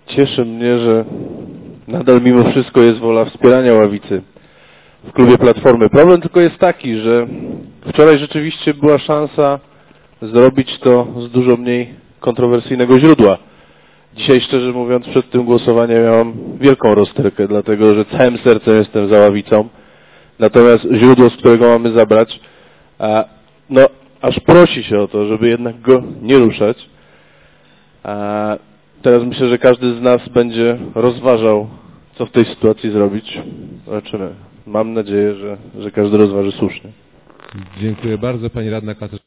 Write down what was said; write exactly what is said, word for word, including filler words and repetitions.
Cieszy mnie, że nadal mimo wszystko jest wola wspierania ławicy w klubie Platformy. Problem tylko jest taki, że wczoraj rzeczywiście była szansa zrobić to z dużo mniej kontrowersyjnego źródła. Dzisiaj, szczerze mówiąc, przed tym głosowaniem miałam wielką rozterkę, dlatego że całym sercem jestem za ławicą. Natomiast źródło, z którego mamy zabrać, a, no aż prosi się o to, żeby jednak go nie ruszać. A teraz myślę, że każdy z nas będzie rozważał, co w tej sytuacji zrobić. Zobaczymy. Mam nadzieję, że, że każdy rozważy słusznie. Dziękuję bardzo. Pani radna Katarzyna.